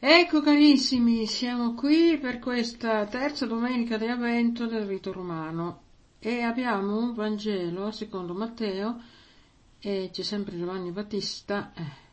Ecco carissimi, siamo qui per questa terza domenica di Avvento del rito romano e abbiamo un Vangelo secondo Matteo e c'è sempre Giovanni Battista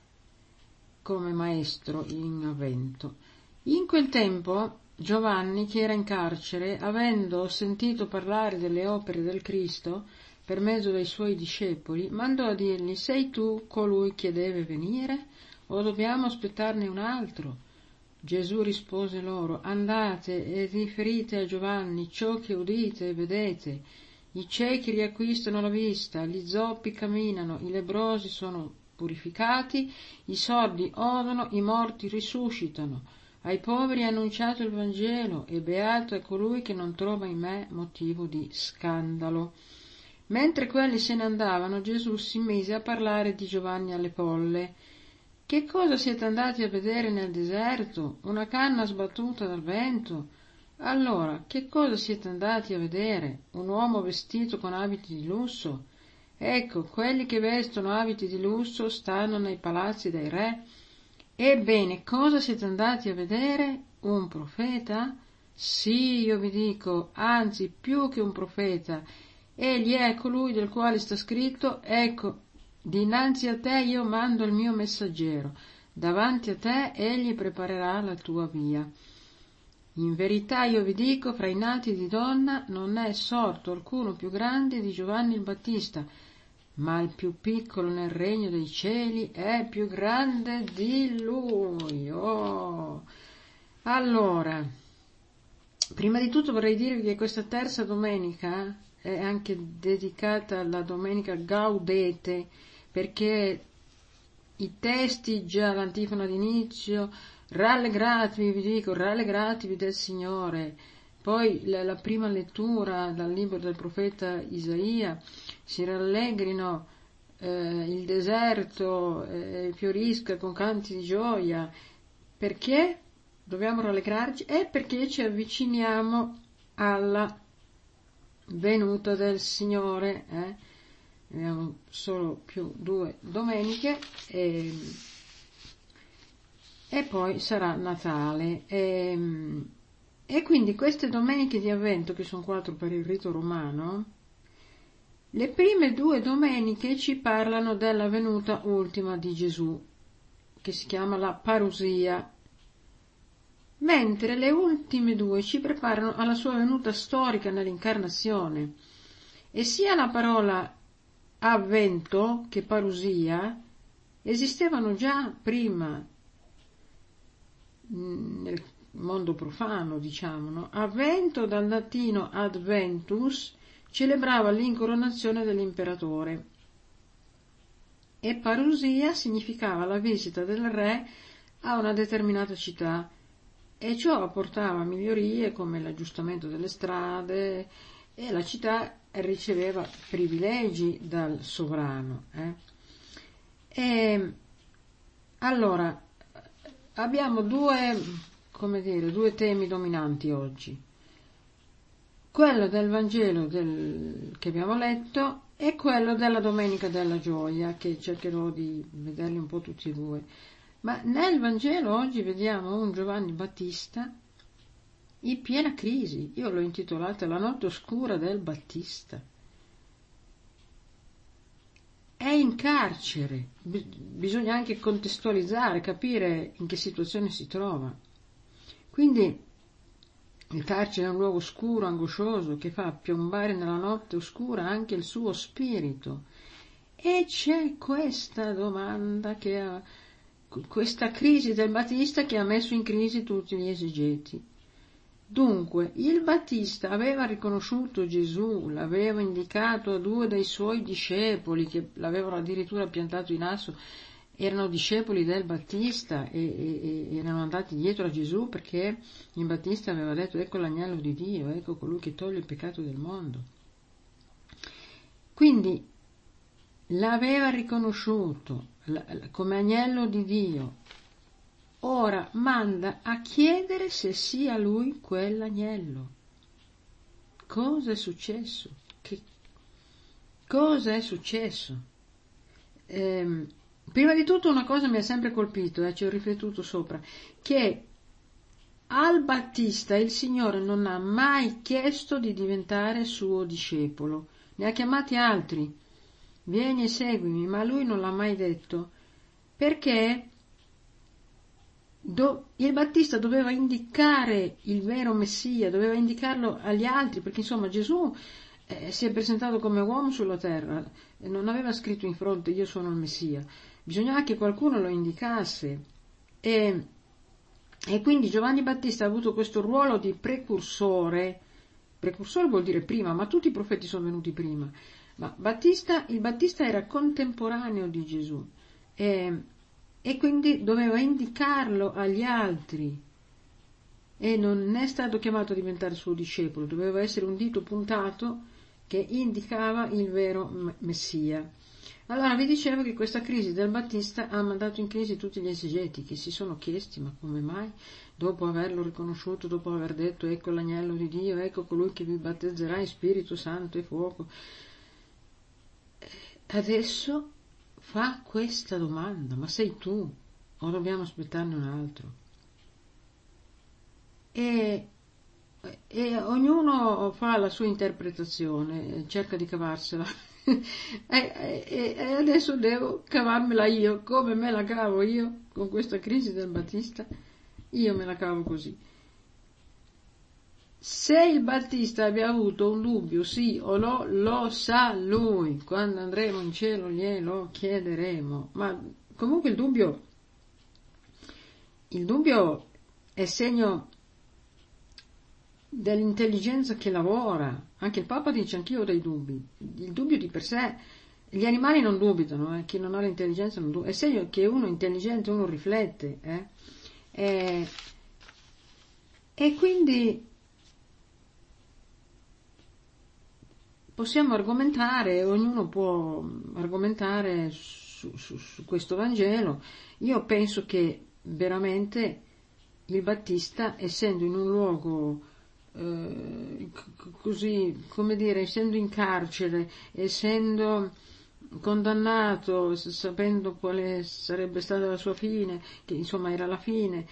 come maestro in Avvento. In quel tempo Giovanni, che era in carcere, avendo sentito parlare delle opere del Cristo per mezzo dei suoi discepoli, mandò a dirgli: sei tu colui che deve venire o dobbiamo aspettarne un altro? Gesù rispose loro: andate e riferite a Giovanni ciò che udite e vedete. I ciechi riacquistano la vista, gli zoppi camminano, i lebbrosi sono purificati, i sordi odono, i morti risuscitano. Ai poveri è annunciato il Vangelo, e beato è colui che non trova in me motivo di scandalo. Mentre quelli se ne andavano, Gesù si mise a parlare di Giovanni alle folle. Che cosa siete andati a vedere nel deserto? Una canna sbattuta dal vento? Allora, che cosa siete andati a vedere? Un uomo vestito con abiti di lusso? Ecco, quelli che vestono abiti di lusso stanno nei palazzi dei re. Ebbene, cosa siete andati a vedere? Un profeta? Sì, io vi dico, anzi, più che un profeta. Egli è colui del quale sta scritto: ecco, dinanzi a te io mando il mio messaggero, davanti a te egli preparerà la tua via. In verità io vi dico, fra i nati di donna non è sorto alcuno più grande di Giovanni il Battista, ma il più piccolo nel regno dei cieli è più grande di lui. Oh! Allora, prima di tutto vorrei dirvi che questa terza domenica è anche dedicata alla domenica Gaudete, perché i testi, già l'antifona d'inizio: rallegratevi, vi dico, rallegratevi del Signore. Poi la prima lettura dal libro del profeta Isaia: si rallegrino il deserto, fiorisca con canti di gioia. Perché dobbiamo rallegrarci? È perché ci avviciniamo alla venuta del Signore. Abbiamo solo più 2 domeniche e poi sarà Natale. E quindi queste domeniche di Avvento, che sono 4 per il rito romano, le prime 2 domeniche ci parlano della venuta ultima di Gesù, che si chiama la parusia, mentre le ultime 2 ci preparano alla sua venuta storica nell'incarnazione. E sia la parola avvento che parusia esistevano già prima nel mondo profano, diciamo, no? Avvento, dal latino adventus, celebrava l'incoronazione dell'imperatore, e parusia significava la visita del re a una determinata città, e ciò apportava migliorie come l'aggiustamento delle strade, e la città riceveva privilegi dal sovrano. E allora abbiamo due temi dominanti oggi: quello del Vangelo che abbiamo letto e quello della Domenica della Gioia, che cercherò di vederli un po' tutti e 2. Ma nel Vangelo oggi vediamo un Giovanni Battista in piena crisi. Io l'ho intitolata La notte oscura del Battista. È in carcere, bisogna anche contestualizzare, capire in che situazione si trova. Quindi il carcere è un luogo oscuro, angoscioso, che fa piombare nella notte oscura anche il suo spirito. E c'è questa domanda, questa crisi del Battista, che ha messo in crisi tutti gli esegeti. Dunque, il Battista aveva riconosciuto Gesù, l'aveva indicato a 2 dei suoi discepoli, che l'avevano addirittura piantato in asso, erano discepoli del Battista e erano andati dietro a Gesù, perché il Battista aveva detto: ecco l'agnello di Dio, ecco colui che toglie il peccato del mondo. Quindi l'aveva riconosciuto come agnello di Dio. Ora manda a chiedere se sia lui quell'agnello. Cosa è successo? Cosa è successo? Prima di tutto una cosa mi ha sempre colpito, ci ho riflettuto sopra, che al Battista il Signore non ha mai chiesto di diventare suo discepolo, ne ha chiamati altri, vieni e seguimi, ma lui non l'ha mai detto, perché il Battista doveva indicare il vero Messia, doveva indicarlo agli altri, perché insomma Gesù si è presentato come uomo sulla terra, non aveva scritto in fronte io sono il Messia, bisognava che qualcuno lo indicasse e quindi Giovanni Battista ha avuto questo ruolo di precursore vuol dire prima, ma tutti i profeti sono venuti prima, ma il Battista era contemporaneo di Gesù e quindi doveva indicarlo agli altri e non è stato chiamato a diventare suo discepolo, doveva essere un dito puntato che indicava il vero Messia. Allora vi dicevo che questa crisi del Battista ha mandato in crisi tutti gli esegeti che si sono chiesti ma come mai, dopo averlo riconosciuto, dopo aver detto ecco l'agnello di Dio, ecco colui che vi battezzerà in Spirito Santo e fuoco, adesso fa questa domanda, ma sei tu o dobbiamo aspettarne un altro? E ognuno fa la sua interpretazione, cerca di cavarsela e adesso devo cavarmela io, come me la cavo io con questa crisi del Battista? Io me la cavo così. Se il Battista abbia avuto un dubbio, sì o no, lo sa lui. Quando andremo in cielo glielo chiederemo. Ma comunque il dubbio è segno dell'intelligenza che lavora. Anche il Papa dice anch'io ho dei dubbi. Il dubbio di per sé, gli animali non dubitano, chi non ha l'intelligenza non dubita. È segno che uno è intelligente, uno riflette. E quindi possiamo argomentare, ognuno può argomentare su questo Vangelo. Io penso che veramente il Battista, essendo in un luogo così, come dire, essendo in carcere, essendo condannato, sapendo quale sarebbe stata la sua fine, che insomma era la fine,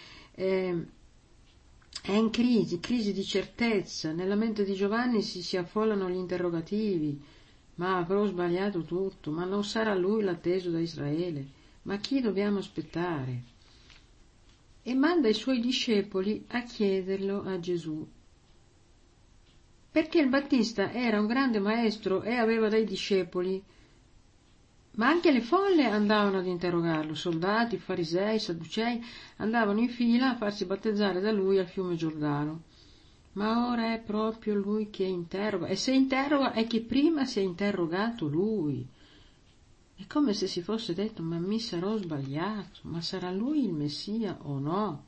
è in crisi di certezza. Nella mente di Giovanni si affollano gli interrogativi. Ma avrò sbagliato tutto? Ma non sarà lui l'atteso da Israele? Ma chi dobbiamo aspettare? E manda i suoi discepoli a chiederlo a Gesù. Perché il Battista era un grande maestro e aveva dei discepoli, ma anche le folle andavano ad interrogarlo, soldati, farisei, sadducei, andavano in fila a farsi battezzare da lui al fiume Giordano. Ma ora è proprio lui che interroga, e se interroga è che prima si è interrogato lui. È come se si fosse detto, ma mi sarò sbagliato, ma sarà lui il Messia o no?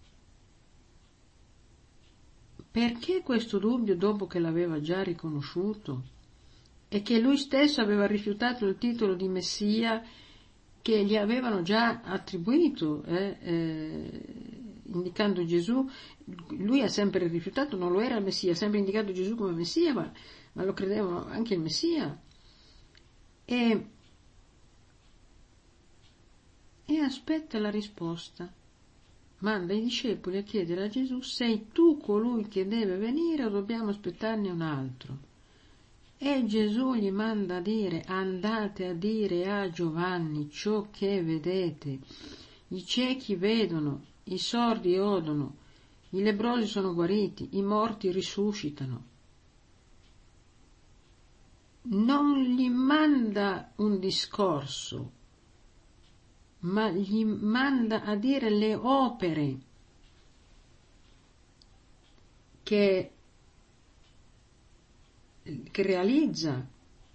Perché questo dubbio dopo che l'aveva già riconosciuto? E che lui stesso aveva rifiutato il titolo di Messia che gli avevano già attribuito, indicando Gesù. Lui ha sempre rifiutato, non lo era il Messia, ha sempre indicato Gesù come Messia, ma lo credevano anche il Messia. E aspetta la risposta. Manda i discepoli a chiedere a Gesù, sei tu colui che deve venire o dobbiamo aspettarne un altro? E Gesù gli manda a dire, andate a dire a Giovanni ciò che vedete. I ciechi vedono, i sordi odono, i lebbrosi sono guariti, i morti risuscitano. Non gli manda un discorso, ma gli manda a dire le opere che realizza.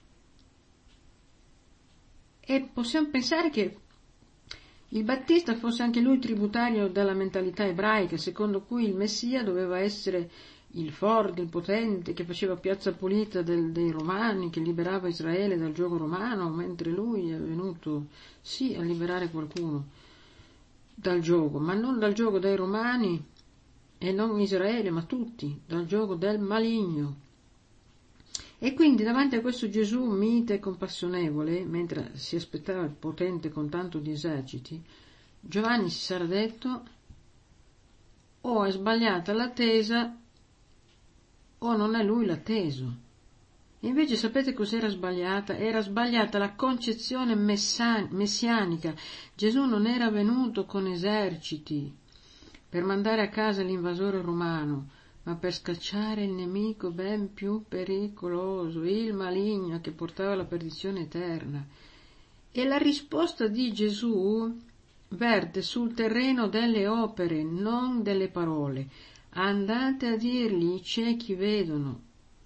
E possiamo pensare che il Battista fosse anche lui tributario della mentalità ebraica, secondo cui il Messia doveva essere il forte, il potente, che faceva piazza pulita dei Romani, che liberava Israele dal giogo romano, mentre lui è venuto sì a liberare qualcuno dal giogo, ma non dal giogo dei Romani e non Israele, ma tutti, dal giogo del maligno. E quindi davanti a questo Gesù mite e compassionevole, mentre si aspettava il potente con tanto di eserciti, Giovanni si sarà detto: o è sbagliata la tesa o non è lui l'atteso. E invece sapete cos'era sbagliata? Era sbagliata la concezione messianica. Gesù non era venuto con eserciti per mandare a casa l'invasore romano, ma per scacciare il nemico ben più pericoloso, il maligno, che portava alla perdizione eterna. E la risposta di Gesù verte sul terreno delle opere, non delle parole. Andate a dirgli: i ciechi vedono,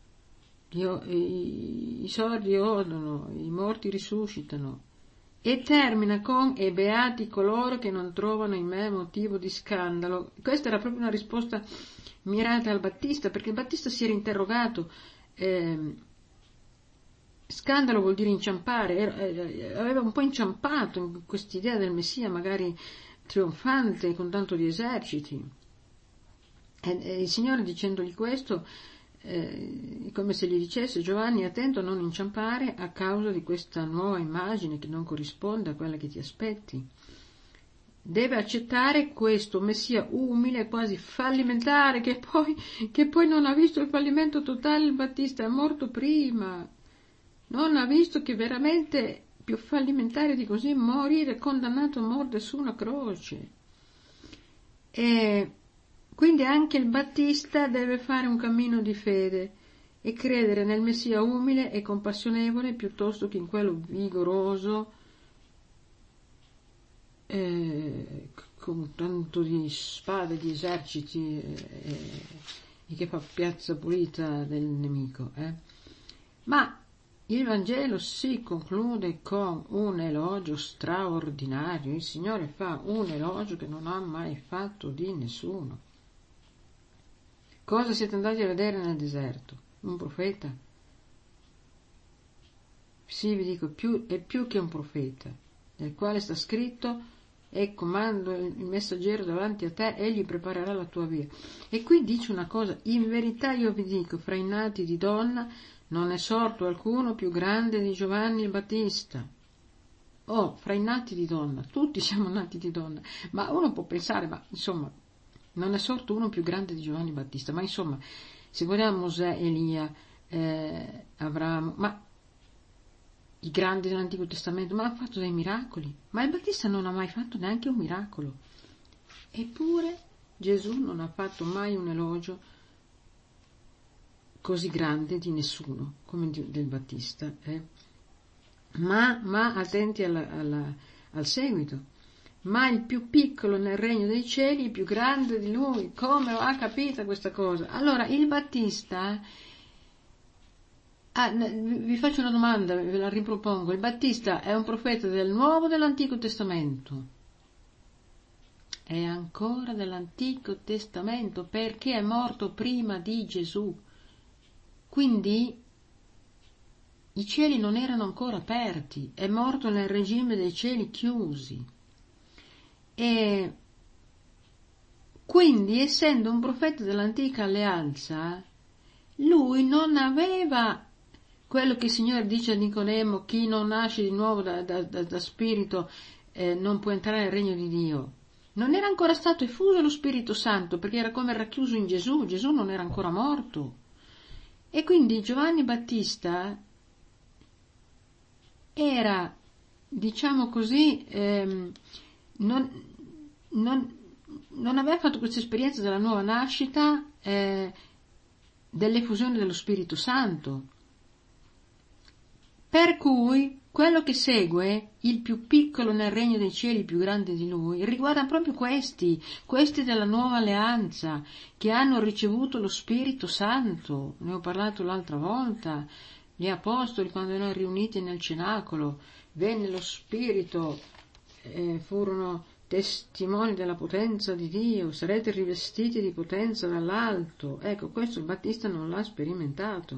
i sordi odono, i morti risuscitano. E termina con: e beati coloro che non trovano in me motivo di scandalo. Questa era proprio una risposta mirata al Battista, perché il Battista si era interrogato. Scandalo vuol dire inciampare, aveva un po' inciampato in quest'idea del Messia, magari trionfante, con tanto di eserciti. E il Signore, dicendogli questo, come se gli dicesse: Giovanni, attento a non inciampare a causa di questa nuova immagine che non corrisponde a quella che ti aspetti. Deve accettare questo Messia umile, quasi fallimentare, che poi non ha visto il fallimento totale. Il Battista è morto prima, non ha visto che veramente più fallimentare di così morire condannato a morte su una croce. E quindi anche il Battista deve fare un cammino di fede e credere nel Messia umile e compassionevole piuttosto che in quello vigoroso, con tanto di spade, di eserciti, e che fa piazza pulita del nemico. Ma il Vangelo si conclude con un elogio straordinario. Il Signore fa un elogio che non ha mai fatto di nessuno. Cosa siete andati a vedere nel deserto? Un profeta? Sì, vi dico, è più che un profeta, nel quale sta scritto: e comando il messaggero davanti a te, egli preparerà la tua via. E qui dice una cosa: in verità io vi dico, fra i nati di donna non è sorto alcuno più grande di Giovanni il Battista. Oh, fra i nati di donna, tutti siamo nati di donna, ma uno può pensare, ma insomma, non è sorto uno più grande di Giovanni Battista, ma insomma, se guardiamo Mosè, Elia, Abramo, ma i grandi dell'Antico Testamento, ma hanno fatto dei miracoli, ma il Battista non ha mai fatto neanche un miracolo. Eppure Gesù non ha fatto mai un elogio così grande di nessuno come del Battista. Ma attenti al seguito. Ma il più piccolo nel regno dei cieli è più grande di lui. Come ha capito questa cosa? Allora, il Battista, vi faccio una domanda, ve la ripropongo: il Battista è un profeta del Nuovo o dell'Antico Testamento? È ancora dell'Antico Testamento, perché è morto prima di Gesù. Quindi i cieli non erano ancora aperti, è morto nel regime dei cieli chiusi. E quindi, essendo un profeta dell'antica alleanza, lui non aveva quello che il Signore dice a Nicodemo: chi non nasce di nuovo da spirito non può entrare nel regno di Dio. Non era ancora stato effuso lo Spirito Santo, perché era come racchiuso in Gesù. Gesù non era ancora morto. E quindi Giovanni Battista era, diciamo così, non aveva fatto questa esperienza della nuova nascita, dell'effusione dello Spirito Santo. Per cui quello che segue, il più piccolo nel regno dei cieli, più grande di lui, riguarda proprio questi della nuova alleanza, che hanno ricevuto lo Spirito Santo. Ne ho parlato l'altra volta. Gli apostoli, quando erano riuniti nel cenacolo, venne lo Spirito, furono testimoni della potenza di Dio: sarete rivestiti di potenza dall'alto. Ecco, questo il Battista non l'ha sperimentato.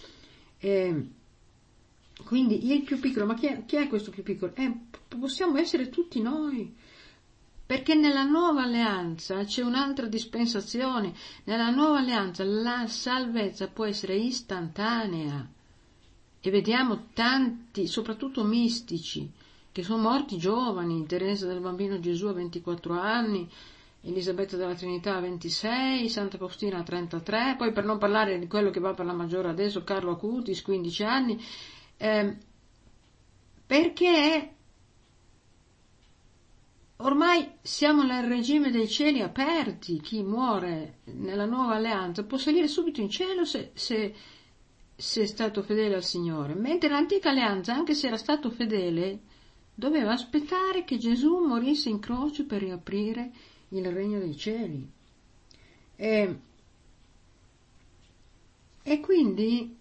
Quindi il più piccolo, ma chi è questo più piccolo? Possiamo essere tutti noi, perché nella nuova alleanza c'è un'altra dispensazione. Nella nuova alleanza la salvezza può essere istantanea. e vediamo tanti, soprattutto mistici, che sono morti giovani, Teresa del Bambino Gesù a 24 anni, Elisabetta della Trinità a 26, Santa Faustina a 33, poi per non parlare di quello che va per la maggiore adesso, Carlo Acutis, 15 anni, perché ormai siamo nel regime dei cieli aperti. Chi muore nella nuova alleanza può salire subito in cielo se è stato fedele al Signore, mentre l'antica alleanza, anche se era stato fedele, doveva aspettare che Gesù morisse in croce per riaprire il regno dei cieli. E quindi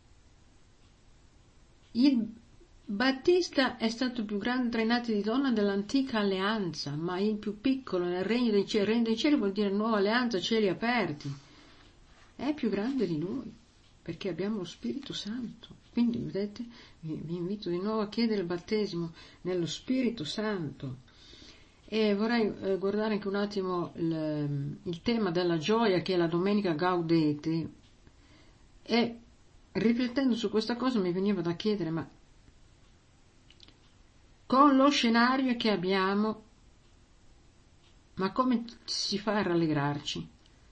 il Battista è stato il più grande tra i nati di donna dell'antica alleanza, ma il più piccolo nel regno dei cieli. Il regno dei cieli vuol dire nuova alleanza, cieli aperti. È più grande di lui, perché abbiamo lo Spirito Santo. Quindi, vedete, vi invito di nuovo a chiedere il battesimo nello Spirito Santo. E vorrei guardare anche un attimo il tema della gioia, che è la domenica Gaudete, e riflettendo su questa cosa mi veniva da chiedere, ma con lo scenario che abbiamo, ma come si fa a rallegrarsi?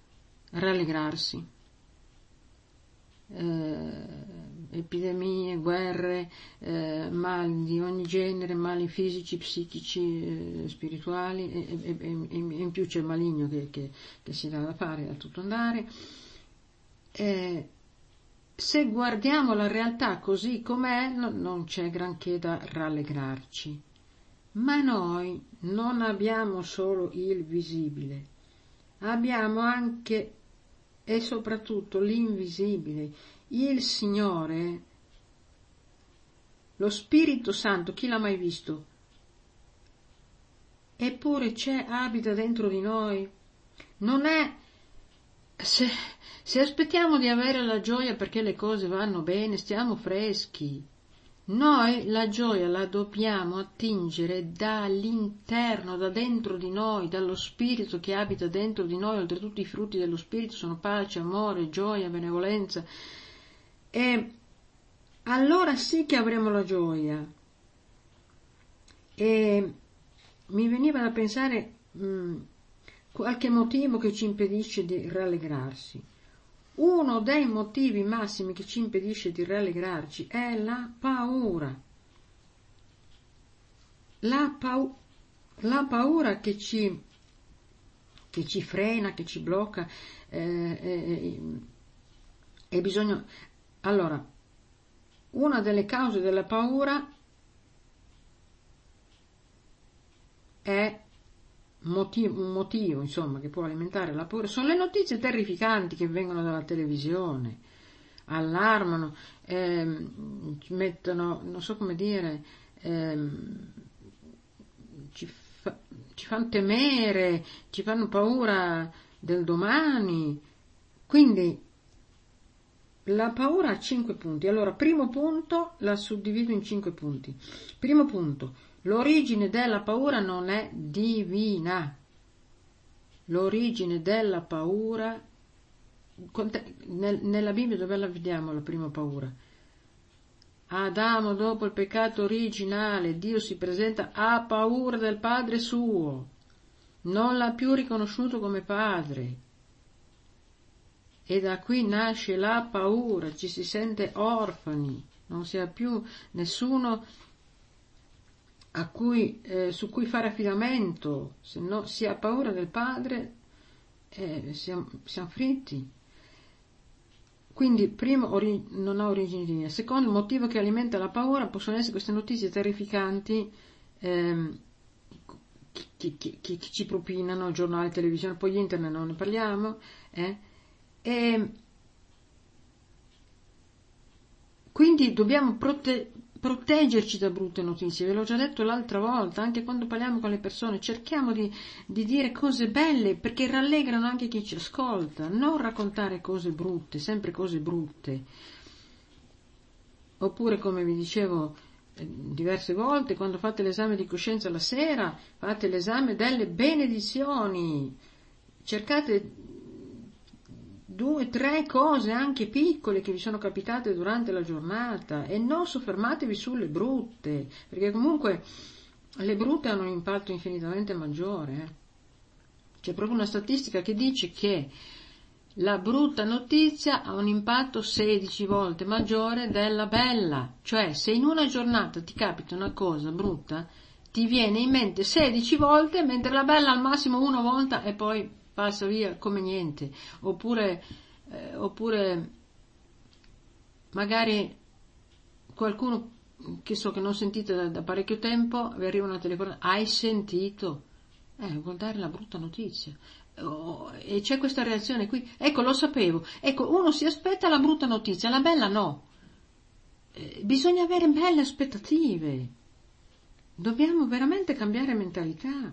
Epidemie, guerre, mali di ogni genere, mali fisici, psichici, spirituali, e in più c'è il maligno che si dà da fare, a tutto andare. Se guardiamo la realtà così com'è, non c'è granché da rallegrarci. Ma noi non abbiamo solo il visibile, abbiamo anche e soprattutto l'invisibile, il Signore, lo Spirito Santo. Chi l'ha mai visto? Eppure abita dentro di noi. Non è se aspettiamo di avere la gioia perché le cose vanno bene, stiamo freschi. Noi la gioia la dobbiamo attingere dall'interno, da dentro di noi, dallo Spirito che abita dentro di noi. Oltretutto i frutti dello Spirito sono pace, amore, gioia, benevolenza. E allora sì che avremo la gioia. E mi veniva da pensare qualche motivo che ci impedisce di rallegrarsi. Uno dei motivi massimi che ci impedisce di rallegrarci è la paura. La paura che ci frena, che ci blocca, e bisogna. Allora, una delle cause della paura è un motivo, insomma, che può alimentare la paura, sono le notizie terrificanti che vengono dalla televisione, allarmano, ci mettono, non so come dire, ci fanno temere, ci fanno paura del domani. Quindi la paura ha 5 punti. Allora, primo punto, la suddivido in 5 punti. Primo punto: l'origine della paura non è divina. L'origine della paura, nella Bibbia dove la vediamo la prima paura? Adamo, dopo il peccato originale, Dio si presenta, ha paura del padre suo, non l'ha più riconosciuto come padre. E da qui nasce la paura, ci si sente orfani, non si ha più nessuno su cui fare affidamento. Se no si ha paura del padre, siamo fritti. Quindi, primo, non ha origine divina. Secondo, il motivo che alimenta la paura possono essere queste notizie terrificanti che ci propinano, giornali, televisione, poi internet non ne parliamo, e quindi dobbiamo proteggerci da brutte notizie. Ve l'ho già detto l'altra volta, anche quando parliamo con le persone, cerchiamo di dire cose belle, perché rallegrano anche chi ci ascolta, non raccontare cose brutte, sempre cose brutte. Oppure, come vi dicevo diverse volte, quando fate l'esame di coscienza la sera, fate l'esame delle benedizioni, cercate 2, 3 cose anche piccole che vi sono capitate durante la giornata, e non soffermatevi sulle brutte, perché comunque le brutte hanno un impatto infinitamente maggiore. C'è proprio una statistica che dice che la brutta notizia ha un impatto 16 volte maggiore della bella, cioè se in una giornata ti capita una cosa brutta, ti viene in mente 16 volte, mentre la bella al massimo una volta e poi passa via come niente. Oppure magari qualcuno che so che non sentite da parecchio tempo, vi arriva una telefonata, hai sentito? Vuol dare la brutta notizia. E c'è questa reazione qui, ecco, lo sapevo, ecco, uno si aspetta la brutta notizia, la bella no. Bisogna avere belle aspettative, dobbiamo veramente cambiare mentalità.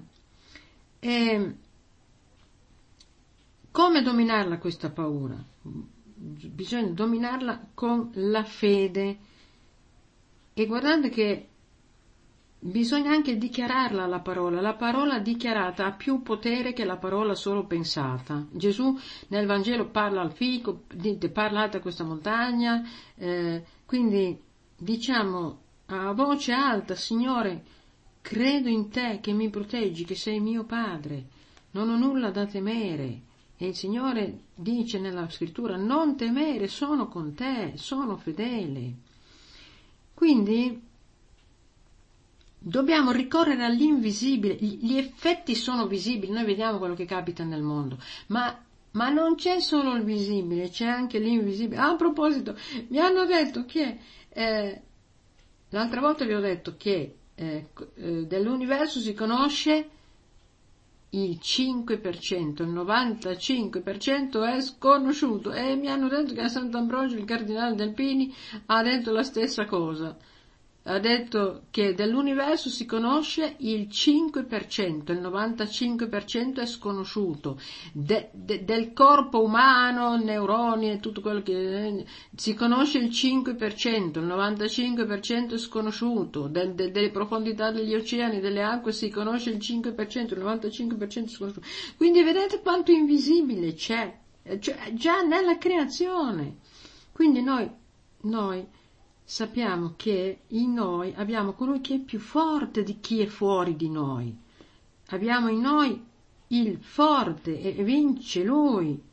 Come dominarla questa paura? Bisogna dominarla con la fede, e guardate che bisogna anche dichiararla la parola dichiarata ha più potere che la parola solo pensata. Gesù nel Vangelo parla al fico, parlate a questa montagna, quindi diciamo a voce alta: Signore, credo in te che mi proteggi, che sei mio Padre, non ho nulla da temere. E il Signore dice nella scrittura: non temere, sono con te, sono fedele. Quindi dobbiamo ricorrere all'invisibile. Gli effetti sono visibili, noi vediamo quello che capita nel mondo, ma non c'è solo il visibile, c'è anche l'invisibile. A proposito, mi hanno detto che l'altra volta vi ho detto che dell'universo si conosce il 5%, il 95% è sconosciuto, e mi hanno detto che a Sant'Ambrogio il cardinale Delpini ha detto la stessa cosa. Ha detto che dell'universo si conosce il 5%, il 95% è sconosciuto. Del corpo umano, neuroni e tutto quello che si conosce il 5%, il 95% è sconosciuto. Delle profondità degli oceani, delle acque si conosce il 5%, il 95% è sconosciuto. Quindi vedete quanto invisibile c'è, cioè, già nella creazione. Quindi noi sappiamo che in noi abbiamo colui che è più forte di chi è fuori di noi. Abbiamo in noi il forte, e vince lui,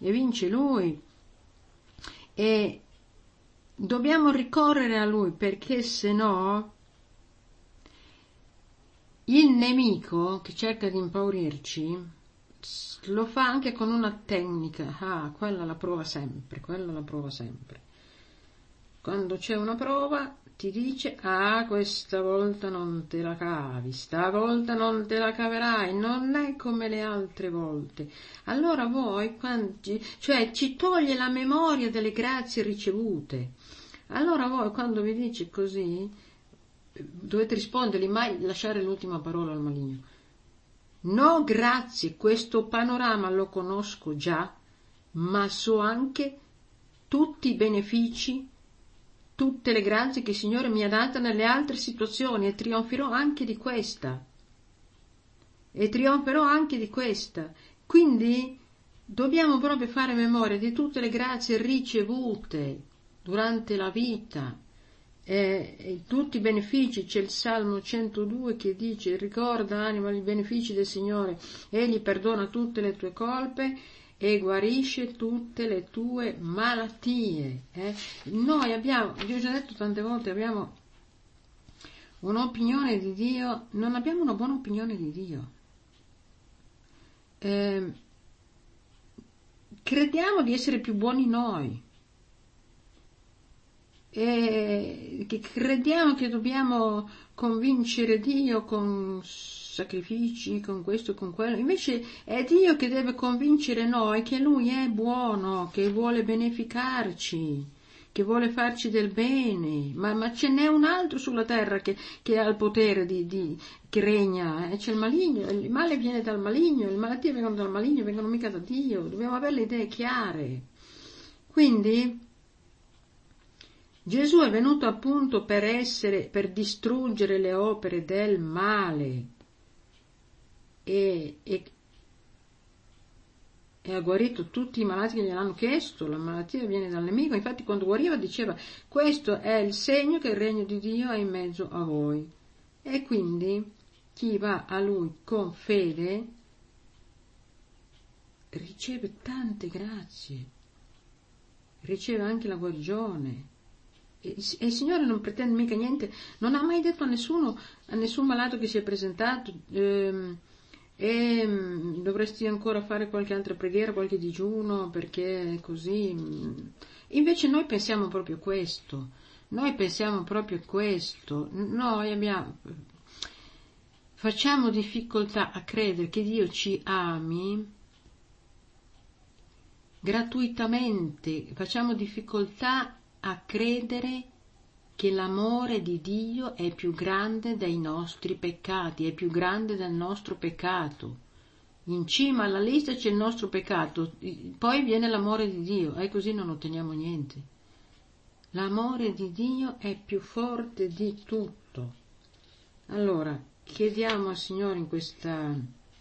e dobbiamo ricorrere a lui, perché se no il nemico che cerca di impaurirci lo fa anche con una tecnica. Quella la prova sempre. Quando c'è una prova ti dice: questa volta non te la cavi, stavolta non te la caverai, non è come le altre volte. Allora voi, ci toglie la memoria delle grazie ricevute. Allora voi, quando vi dice così, dovete rispondergli, mai lasciare l'ultima parola al maligno. No, grazie, questo panorama lo conosco già, ma so anche tutti i benefici, tutte le grazie che il Signore mi ha dato nelle altre situazioni, e trionferò anche di questa. Quindi dobbiamo proprio fare memoria di tutte le grazie ricevute durante la vita, e tutti i benefici. C'è il Salmo 102 che dice: ricorda, anima, i benefici del Signore, egli perdona tutte le tue colpe e guarisce tutte le tue malattie. Noi abbiamo, vi ho già detto tante volte, abbiamo un'opinione di Dio, non abbiamo una buona opinione di Dio. Crediamo di essere più buoni noi, che crediamo che dobbiamo convincere Dio con sacrifici, con questo e con quello. Invece è Dio che deve convincere noi che Lui è buono, che vuole beneficarci, che vuole farci del bene, ma ce n'è un altro sulla terra che ha il potere che regna, c'è il maligno. Il male viene dal maligno, le malattie vengono dal maligno, vengono mica da Dio. Dobbiamo avere le idee chiare. Quindi Gesù è venuto appunto per distruggere le opere del male, e e ha guarito tutti i malati che gliel'hanno chiesto. La malattia viene dal nemico, infatti quando guariva diceva: questo è il segno che il regno di Dio è in mezzo a voi. E quindi chi va a lui con fede riceve tante grazie, riceve anche la guarigione. E il Signore non pretende mica niente, non ha mai detto a nessun malato che si è presentato dovresti ancora fare qualche altra preghiera, qualche digiuno, perché è così. Invece noi pensiamo proprio questo, noi facciamo difficoltà a credere che Dio ci ami gratuitamente, facciamo difficoltà a credere che l'amore di Dio è più grande dei nostri peccati, è più grande del nostro peccato. In cima alla lista c'è il nostro peccato, poi viene l'amore di Dio, e così non otteniamo niente. L'amore di Dio è più forte di tutto. Allora, chiediamo al Signore in questa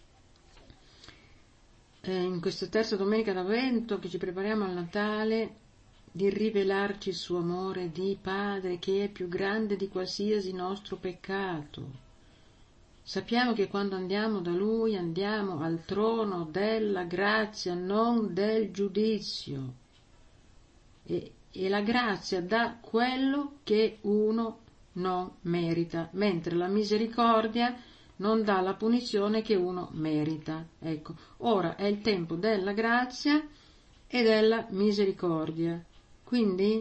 terza domenica d'Avvento, che ci prepariamo al Natale, di rivelarci il suo amore di Padre, che è più grande di qualsiasi nostro peccato. Sappiamo che quando andiamo da Lui andiamo al trono della grazia, non del giudizio, e la grazia dà quello che uno non merita, mentre la misericordia non dà la punizione che uno merita. Ecco, ora è il tempo della grazia e della misericordia. Quindi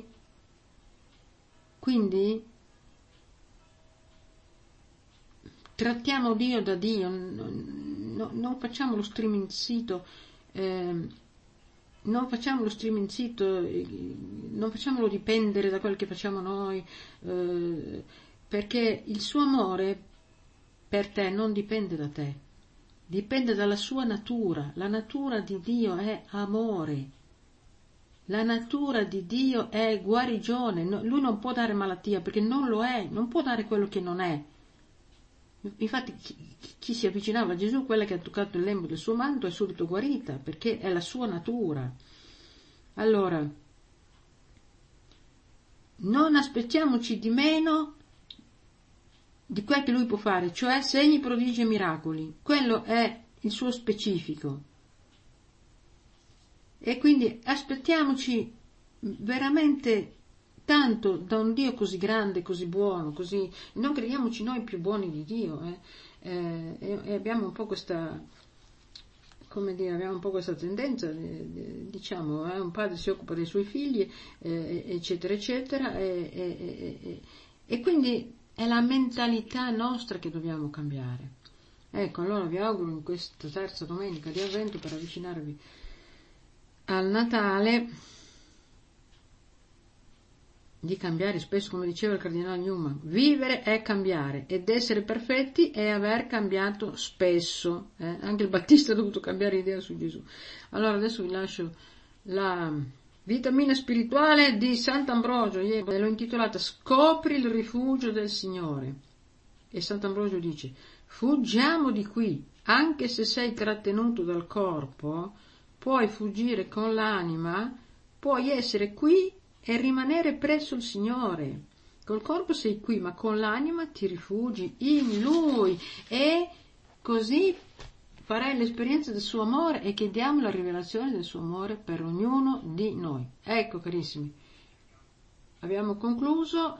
trattiamo Dio da Dio, non facciamo lo striminzito, non facciamolo dipendere da quel che facciamo noi, perché il suo amore per te non dipende da te, dipende dalla sua natura. La natura di Dio è amore. La natura di Dio è guarigione. Lui non può dare malattia perché non lo è, non può dare quello che non è. Infatti chi si avvicinava a Gesù, quella che ha toccato il lembo del suo manto, è subito guarita, perché è la sua natura. Allora, non aspettiamoci di meno di quel che lui può fare, cioè segni, prodigi e miracoli. Quello è il suo specifico. E quindi aspettiamoci veramente tanto da un Dio così grande, così buono, così. Non crediamoci noi più buoni di Dio, e abbiamo un po' questa, tendenza, diciamo, un padre si occupa dei suoi figli, eccetera, eccetera, e quindi è la mentalità nostra che dobbiamo cambiare. Ecco, allora vi auguro in questa terza domenica di Avvento, per avvicinarvi al Natale, di cambiare spesso, come diceva il cardinale Newman. Vivere è cambiare, ed essere perfetti è aver cambiato spesso. Anche il Battista ha dovuto cambiare idea su Gesù. Allora adesso vi lascio la vitamina spirituale di Sant'Ambrogio, l'ho intitolata Scopri il rifugio del Signore. E Sant'Ambrogio dice: fuggiamo di qui, anche se sei trattenuto dal corpo, puoi fuggire con l'anima, puoi essere qui e rimanere presso il Signore. Col corpo sei qui, ma con l'anima ti rifugi in Lui, e così farai l'esperienza del suo amore, e chiediamo la rivelazione del suo amore per ognuno di noi. Ecco, carissimi, abbiamo concluso.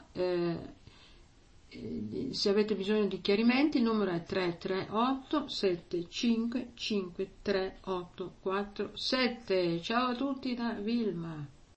Se avete bisogno di chiarimenti, il numero è 338 7553 847. Ciao a tutti da Vilma.